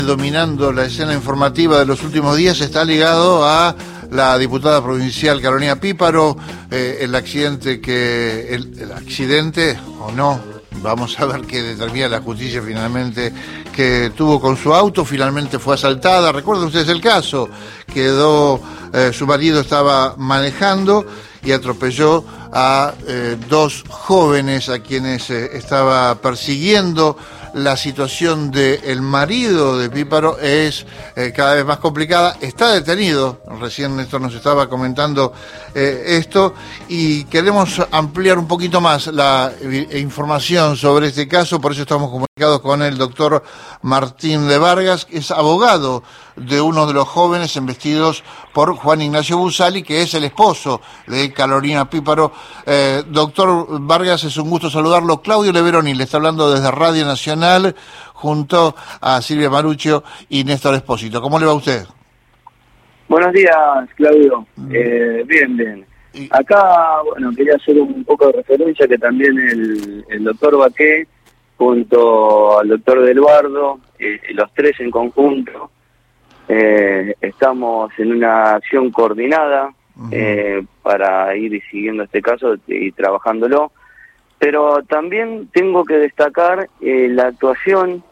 Dominando la escena informativa de los últimos días está ligado a la diputada provincial Carolina Píparo, el accidente el accidente o no, vamos a ver qué determina la justicia finalmente, que tuvo con su auto. Finalmente fue asaltada. Recuerden ustedes el caso, su marido estaba manejando y atropelló a dos jóvenes a quienes estaba persiguiendo. La situación del marido de Píparo es cada vez más complicada. Está detenido, recién Néstor nos estaba comentando esto, y queremos ampliar un poquito más la información sobre este caso. Por eso estamos comunicados con el doctor Martín de Vargas, que es abogado de uno de los jóvenes embestidos por Juan Ignacio Busali, que es el esposo de Carolina Píparo. Doctor Vargas, es un gusto saludarlo. Claudio Leveroni le está hablando desde Radio Nacional junto a Silvia Maruccio y Néstor Espósito. ¿Cómo le va a usted? Buenos días, Claudio. Bien. Acá, bueno, quería hacer un poco de referencia que también el doctor Baqué junto al doctor Delbardo, los tres en conjunto, estamos en una acción coordinada para ir siguiendo este caso y trabajándolo, pero también tengo que destacar la actuación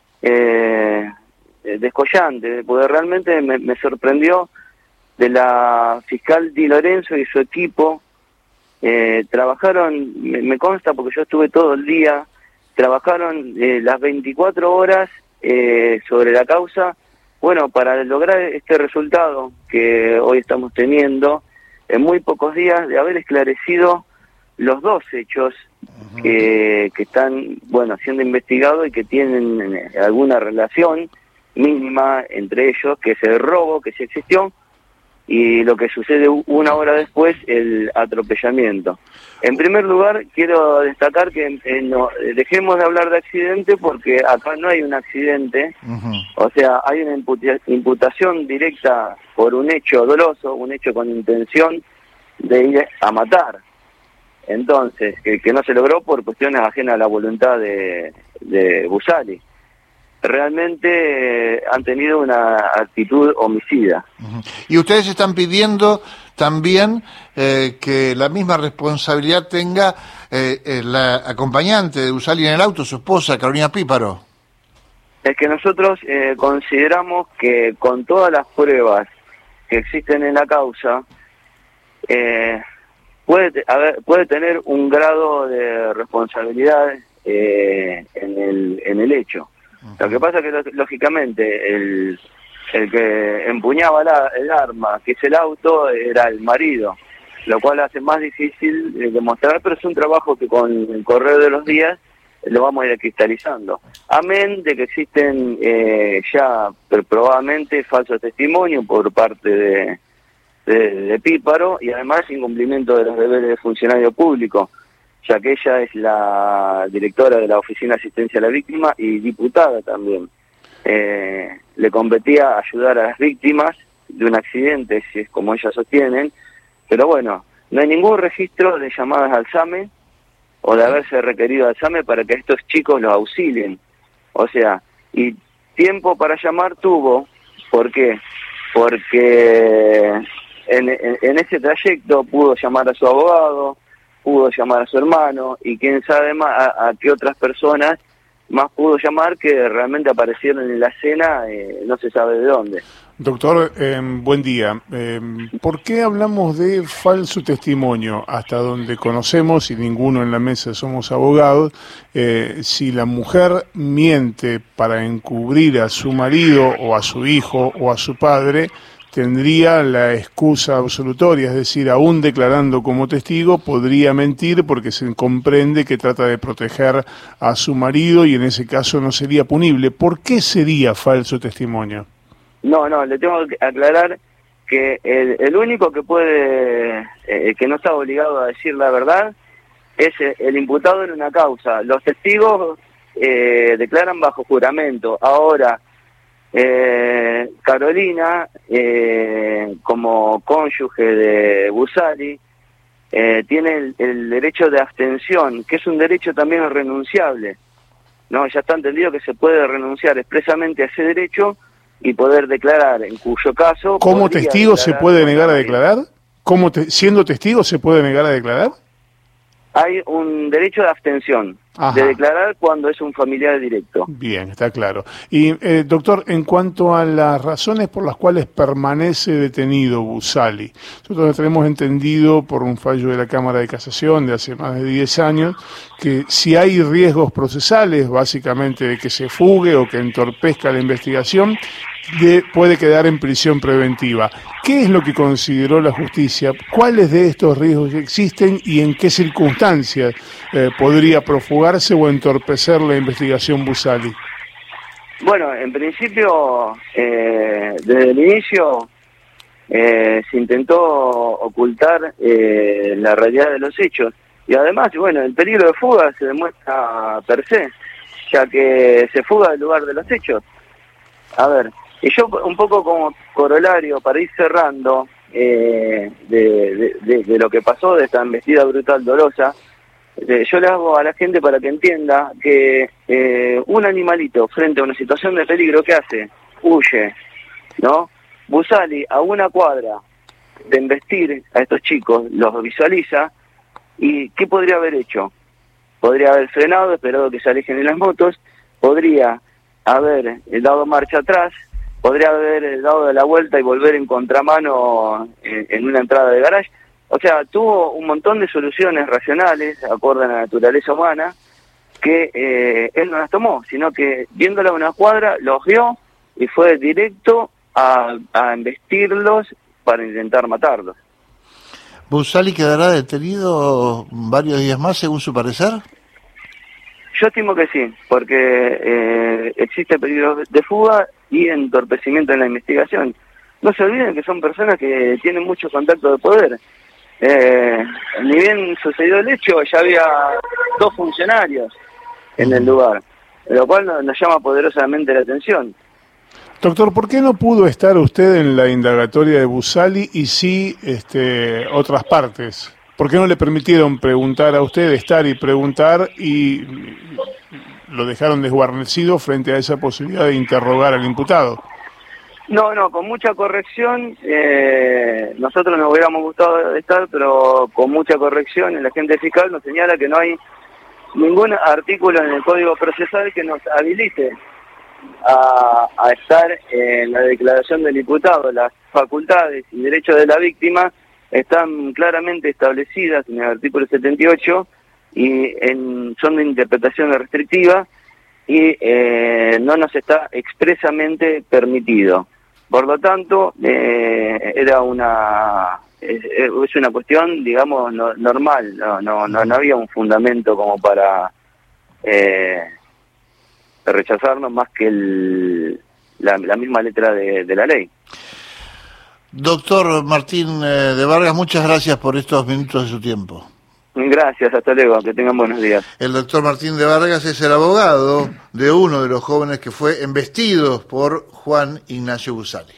descollante, porque realmente me sorprendió, de la fiscal Di Lorenzo y su equipo. Trabajaron, me consta porque yo estuve todo el día, trabajaron las 24 horas sobre la causa, bueno, para lograr este resultado que hoy estamos teniendo, en muy pocos días de haber esclarecido los dos hechos que están, bueno, siendo investigados y que tienen alguna relación mínima entre ellos, que es el robo que sí existió y lo que sucede una hora después, el atropellamiento. En primer lugar, quiero destacar que no dejemos de hablar de accidente, porque acá no hay un accidente. O sea, hay una imputación directa por un hecho doloso, un hecho con intención de ir a matar. Entonces, que no se logró por cuestiones ajenas a la voluntad de Busali. Realmente han tenido una actitud homicida. Y ustedes están pidiendo también que la misma responsabilidad tenga la acompañante de Busali en el auto, su esposa, Carolina Píparo. Es que nosotros consideramos que con todas las pruebas que existen en la causa, puede tener un grado de responsabilidad en el hecho. Lo que pasa es que, lógicamente, el que empuñaba el arma, que es el auto, era el marido, lo cual hace más difícil demostrar, pero es un trabajo que con el correr de los días lo vamos a ir cristalizando. Amén de que existen ya probablemente falsos testimonios por parte de Píparo, y además incumplimiento de los deberes de funcionario público, ya que ella es la directora de la Oficina de Asistencia a la Víctima y diputada también. Le competía ayudar a las víctimas de un accidente, si es como ellas sostienen, pero bueno, no hay ningún registro de llamadas al SAME o de haberse requerido al SAME para que estos chicos los auxilien. O sea, y tiempo para llamar tuvo. ¿Por qué? Porque en ese trayecto pudo llamar a su abogado, pudo llamar a su hermano, y quién sabe más a qué otras personas más pudo llamar, que realmente aparecieron en la escena, no se sabe de dónde. Doctor, buen día. ¿Por qué hablamos de falso testimonio? Hasta donde conocemos, y ninguno en la mesa somos abogados, si la mujer miente para encubrir a su marido o a su hijo o a su padre, tendría la excusa absolutoria, es decir, aún declarando como testigo, podría mentir porque se comprende que trata de proteger a su marido y en ese caso no sería punible. ¿Por qué sería falso testimonio? No, le tengo que aclarar que el único que puede, que no está obligado a decir la verdad, es el imputado en una causa. Los testigos declaran bajo juramento. Ahora, Carolina, como cónyuge de Busali, tiene el derecho de abstención, que es un derecho también irrenunciable. ¿no? Ya está entendido que se puede renunciar expresamente a ese derecho y poder declarar, en cuyo caso... ¿Como testigo se puede negar a declarar? ¿Siendo testigo se puede negar a declarar? Hay un derecho de abstención, de declarar cuando es un familiar directo. Bien, está claro. Y, doctor, en cuanto a las razones por las cuales permanece detenido Busali, nosotros tenemos entendido por un fallo de la Cámara de Casación de hace más de 10 años que si hay riesgos procesales, básicamente de que se fugue o que entorpezca la investigación, puede quedar en prisión preventiva. ¿Qué es lo que consideró la justicia? ¿Cuáles de estos riesgos existen y en qué circunstancias podría profugarse o entorpecer la investigación Busali? Bueno, en principio, desde el inicio se intentó ocultar la realidad de los hechos. Y además, bueno, el peligro de fuga se demuestra per se, ya que se fuga del lugar de los hechos. A ver, y yo un poco como corolario, para ir cerrando de lo que pasó, de esta embestida brutal dolosa, yo le hago a la gente para que entienda que un animalito frente a una situación de peligro, ¿qué hace? Huye, ¿no? Busali, a una cuadra de embestir a estos chicos, los visualiza, ¿y qué podría haber hecho? Podría haber frenado, esperado que se alejen de las motos, podría haber dado marcha atrás, podría haber dado la vuelta y volver en contramano en una entrada de garage. O sea, tuvo un montón de soluciones racionales, acorde a la naturaleza humana, que él no las tomó, sino que viéndola a una cuadra, los vio y fue directo a embestirlos para intentar matarlos. ¿Busali quedará detenido varios días más, según su parecer? Yo estimo que sí, porque existe peligro de fuga y entorpecimiento en la investigación. No se olviden que son personas que tienen mucho contacto de poder. Ni bien sucedió el hecho, ya había 2 funcionarios en el lugar, lo cual nos llama poderosamente la atención. Doctor, ¿por qué no pudo estar usted en la indagatoria de Busali y sí otras partes? ¿Por qué no le permitieron preguntar a usted, estar y preguntar, y lo dejaron desguarnecido frente a esa posibilidad de interrogar al imputado? No, con mucha corrección, nosotros nos hubiéramos gustado estar, pero con mucha corrección, el agente fiscal nos señala que no hay ningún artículo en el Código Procesal que nos habilite a estar en la declaración del imputado. Las facultades y derechos de la víctima están claramente establecidas en el artículo 78 y son de interpretación restrictiva y no nos está expresamente permitido. Por lo tanto, es una cuestión, digamos, normal, no había un fundamento como para rechazarnos más que la misma letra de la ley. Doctor Martín de Vargas, muchas gracias por estos minutos de su tiempo. Gracias, hasta luego, que tengan buenos días. El doctor Martín de Vargas es el abogado de uno de los jóvenes que fue embestido por Juan Ignacio Busali.